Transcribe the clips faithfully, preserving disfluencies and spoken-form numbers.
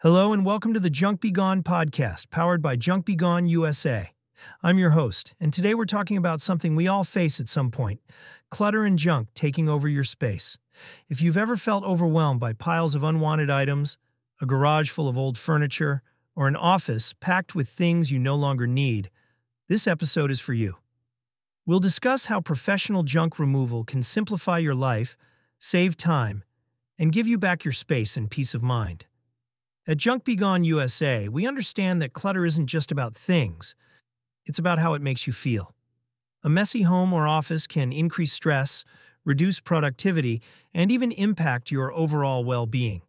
Hello and welcome to the Junk Be Gone podcast, powered by Junk Be Gone U S A. I'm your host, and today we're talking about something we all face at some point: clutter and junk taking over your space. If you've ever felt overwhelmed by piles of unwanted items, a garage full of old furniture, or an office packed with things you no longer need, this episode is for you. We'll discuss how professional junk removal can simplify your life, save time, and give you back your space and peace of mind. At Junk Be Gone U S A, we understand that clutter isn't just about things, it's about how it makes you feel. A messy home or office can increase stress, reduce productivity, and even impact your overall well-being.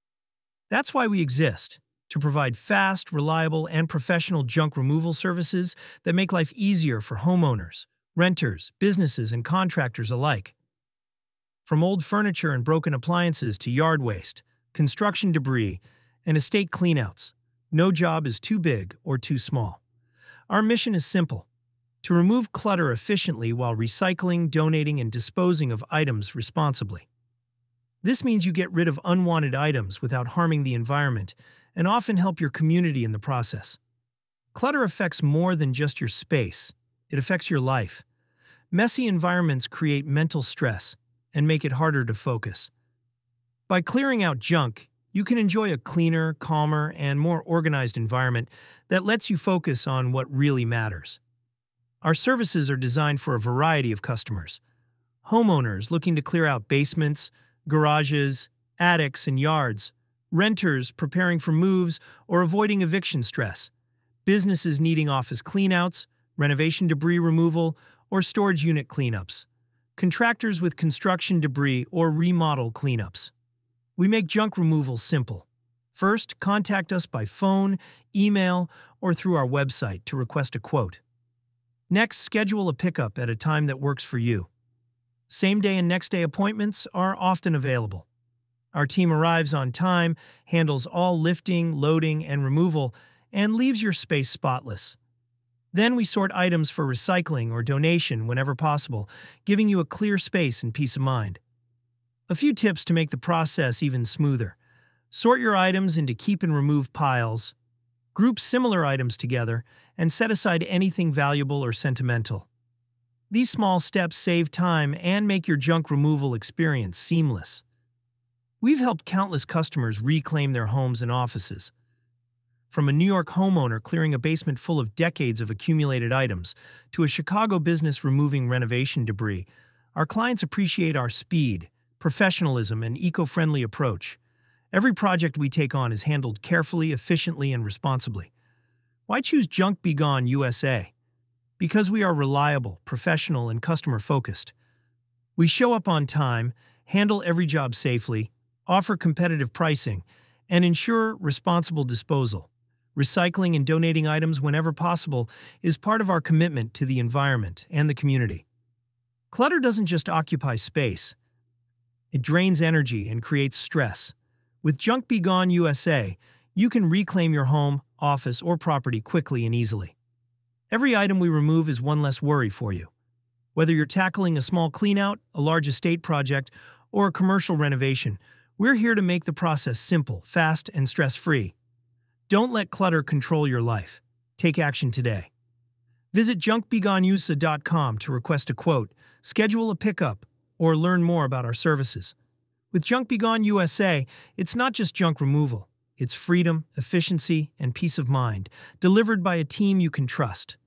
That's why we exist, to provide fast, reliable, and professional junk removal services that make life easier for homeowners, renters, businesses, and contractors alike. From old furniture and broken appliances to yard waste, construction debris, and estate cleanouts, no job is too big or too small. Our mission is simple: to remove clutter efficiently while recycling, donating, and disposing of items responsibly. This means you get rid of unwanted items without harming the environment and often help your community in the process. Clutter affects more than just your space, it affects your life. Messy environments create mental stress and make it harder to focus. By clearing out junk, you can enjoy a cleaner, calmer, and more organized environment that lets you focus on what really matters. Our services are designed for a variety of customers: homeowners looking to clear out basements, garages, attics, and yards, renters preparing for moves or avoiding eviction stress, businesses needing office cleanouts, renovation debris removal, or storage unit cleanups, contractors with construction debris or remodel cleanups. We make junk removal simple. First, contact us by phone, email, or through our website to request a quote. Next, schedule a pickup at a time that works for you. Same-day and next-day appointments are often available. Our team arrives on time, handles all lifting, loading, and removal, and leaves your space spotless. Then we sort items for recycling or donation whenever possible, giving you a clear space and peace of mind. A few tips to make the process even smoother: sort your items into keep and remove piles, group similar items together, and set aside anything valuable or sentimental. These small steps save time and make your junk removal experience seamless. We've helped countless customers reclaim their homes and offices. From a New York homeowner clearing a basement full of decades of accumulated items to a Chicago business removing renovation debris, our clients appreciate our speed, professionalism, and eco-friendly approach. Every project we take on is handled carefully, efficiently, and responsibly. Why choose Junk Be Gone U S A? Because we are reliable, professional, and customer-focused. We show up on time, handle every job safely, offer competitive pricing, and ensure responsible disposal. Recycling and donating items whenever possible is part of our commitment to the environment and the community. Clutter doesn't just occupy space. It drains energy and creates stress. With Junk Be Gone U S A, you can reclaim your home, office, or property quickly and easily. Every item we remove is one less worry for you. Whether you're tackling a small cleanout, a large estate project, or a commercial renovation, we're here to make the process simple, fast, and stress-free. Don't let clutter control your life. Take action today. Visit junk be gone u s a dot com to request a quote, schedule a pickup, or learn more about our services. With Junk Be Gone U S A, it's not just junk removal. It's freedom, efficiency, and peace of mind, delivered by a team you can trust.